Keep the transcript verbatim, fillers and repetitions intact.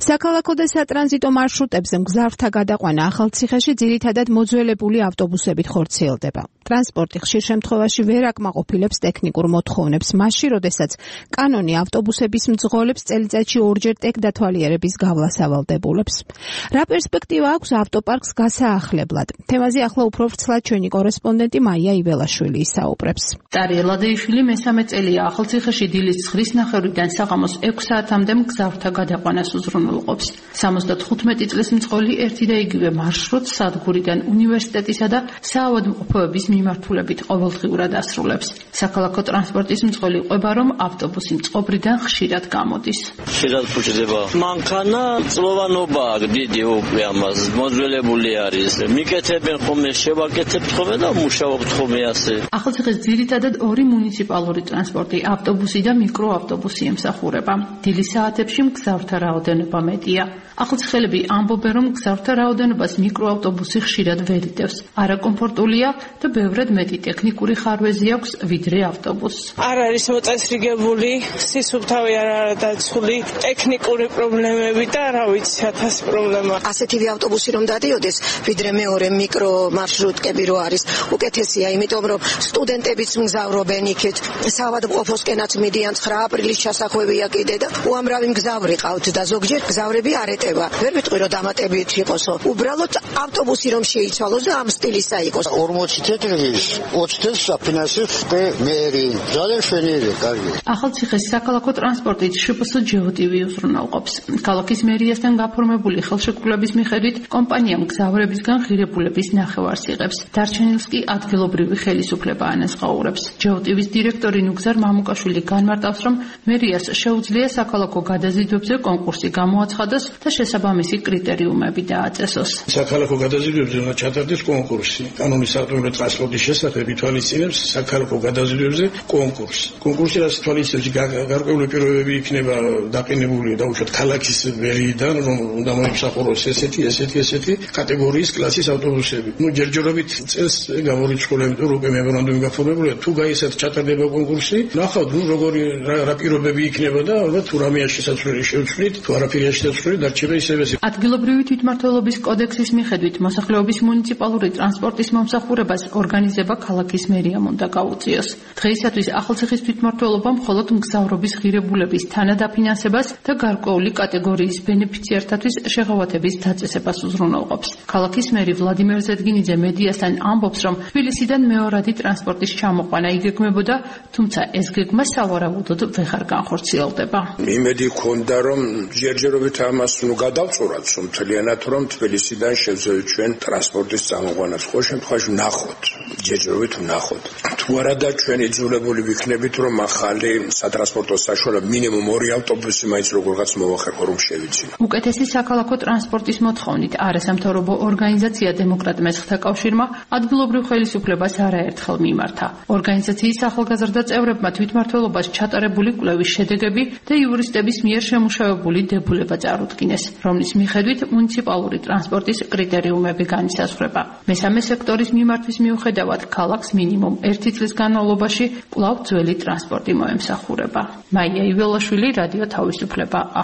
საქალაქო და სატრანზიტო მარშრუტებზე მგზავრთა გადაყვანა ახალციხეში ძირითადად მოძველებული ავტობუსებით ხორციელდება. ტრანსპორტი ხშირ შემთხვევაში ვერ აკმაყოფილებს ტექნიკურ მოთხოვნებს, მასში, როდესაც კანონი ავტობუსების მძღოლებს წელიწადში ორჯერ ტექ დათვალიერების გავლას ავალდებულებს. რა პერსპექტივა აქვს ავტოპარკს გასაახლებლად? თემაზე ახლა უფრო ვრცლად ჩვენი კორესპონდენტი მაია იბელაშვილი ისაუბრებს. ტარია ლადეიშვილი მესამე წელია ახალციხეში დილის ცხრის ნახევრიდან საღამოს ექვს საათამდე მგზავრთა გადაყვანას უზრუნველყოფს. სამოცდათხუთმეტი წლის მძღოლი ერთი და იგივე მარშრუტს სადგურიდან უნივერსიტეტისა და საავადმყოფოების მიმართულებით ყოველდღიურად ასრულებს. საქალაქო ტრანსპორტის მძღოლი ყვება, რომ ავტობუსი მწყობრიდან ხშირად გამოდის. ხშირად ფუჭდება. მანქანა წლოვანობა დიდი უკვე ამას მოძველებული არის. მიკეთებენ ხოლმე, შევაკეთებთ ხოლმე და მუშაობთ ხოლმე ასე. ახალციხეს ძირითადად ორი მუნიციპალური ტრანსპორტი, ავტობუსი და მიკროავტობუსი ემსახურება. დილის საათებში მგზავრთა რაოდენობა მეტია. ახალციხელები ამბობენ, რომ მგზავრთა რაოდენობას მიკროავტობუსი ხშირად ვერ იდევს. არაკომფორტულია და ბევრად მეტი ტექნიკური ხარვეზი აქვს ვიდრე ავტობუსს. არ არის მოწესრიგებული, სისუფთავი არ არის დაცული, ტექნიკური პრობლემები და რა ვიცი, ათასი პრობლემა. ასეთივე ავტობუსი რომ დადიოდეს, ვიდრე მეორე მიკრო მარშრუტკები რო არის, უკეთესია, იმიტომ რომ სტუდენტებიც მგზავრობენ იქით, საავადმყოფოსკენაც მიდიან, ცხრა აპრილის ჩასახვევია კიდე და უამრავი მგზავრი ყავთ და ზოგჯერ მგზავრები არ ეტევა. ვერ ვიტყვი რომ დამატებით იყოსო. უბრალოდ ავტობუსი რომ შეიცვალოს და ამ სტილისა იყოს. ორმოცი თეთრების, ოცდაათს საფინანსებს მერი. ძალიან შვენიერია, კარგი. ახალციხეს საქალაქო ტრანსპორტით შპს ჯეოტივი უზრუნველყოფს. ქალაქის მერიასთან გაფორმებული ხელშეკრულების მიხედვით კომპანია მგზავრებისგან ღირებულების ნახევარს იღებს. დარჩენილს კი ადგილობრივი ხელისუფლება ანაზღაურებს. ჯეოტივის დირექტორი ნუგზარ მამუკაშვილი განმარტავს, რომ მერიას შეუძლია საქალაქო გადაზიდვებზე კონკურსი გამოაცხადოს და შესაბამისი კრიტერიუმები დააწესოს. საქალაქო გადაზიდვებზე უნდა ჩატარდეს კონკურსი. კანონის საავტომობილო ტრანსპორტის შესახებ ითვალისწინებს საქალაქო გადაზიდვებზე კონკურსს. კონკურსი რაც ითვალისწინებს გარკვეული პირობები იქნება დაყენებული დაუშვათ ქალაქის მერიიდან, რომ უნდა მოიმსახუროს ესეთი, ესეთი, ესეთი კატეგორიის კლასის ავტობუსები. ნუ ჯერჯერობით წელს გამორიცხული, იმიტომ რომ მემორანდუმი გაფორმებულია, თუ გაიცეთ ჩატარდება კონკურსი, ნახავთ, ნუ როგორი რა პირობები იქნება და ალბათ თუ რამეა შესაძლებელი შევცვლით, თუ არაფერია შესაძლებელი დარჩება ისევე. ადგილობრივი თვითმმართველობის კოდექსის მიხედვით მოსახლეობის მუნიციპალური ტრანსპორტის მომსახურებას ორგანიზება ქალაქის მერიამ უნდა გაუწიოს. დღეისათვის ახალციხის თვითმმართველობა მხოლოდ მგზავრობის ღირებულების თანადაფინანსებას და გარკვეული კატეგორიის ბენეფიციართათვის შეღავათების დაწესებას უზრუნველყოფს. ქალაქის მერი ვლადიმერ ზედგინიძე მედიასთან ამბობს, რომ თბილისიდან მეორადი ტრანსპორტის ჩამოყვანა იგეგმებოდა, თუმცა ეს გეგმა სავარაუდოდ ვეღარ განხორციელდება. იმედი ჰქონდა, რომ ჯერჯერობით ამას ნუ გადავწურათ, მთლიანად რომ თბილისიდან შევძლებთ ჩვენ ტრანსპორტის წამოყვანას. ხო შემთხვევაში ვნახოთ, ჯერჯერობით ვნახოთ. თუ არა და ჩვენ იძულებული ვიქნებით, რომ ახალი სატრანსპორტო საშუალება მინიმუმ ორი ავტობუსი მაინც როგორღაც მოვახერხო, რომ შევიცინო. უკეთესი საქალაქო ტრანსპორტის მოთხოვნით არასამთავრობო ორგანიზაცია დემოკრატ მეცხრეთა კავშირმა ადგილობრივ ხელისუფლებას არაერთხელ მიმართა. ორგანიზაციის ახალგაზრდა წევრებმა თვითმმართველობას ჩატარებული კვლევის შედეგები და იურისტების მიერ შემუშავებული დებულება წარუდგინეს, რომლის მიხედვით მუნიციპალური ტრანსპორტის კრიტერიუმები განისაზღვრება. მესამე სექტორის მიმართვის მიუხედავად ქალაქს მინიმუმ ერთი წლის განმავლობაში კვლავ ძველი ტრანსპორტი მოემსახურება. მაია იბელაშვილი, რადიო თავისუფლება.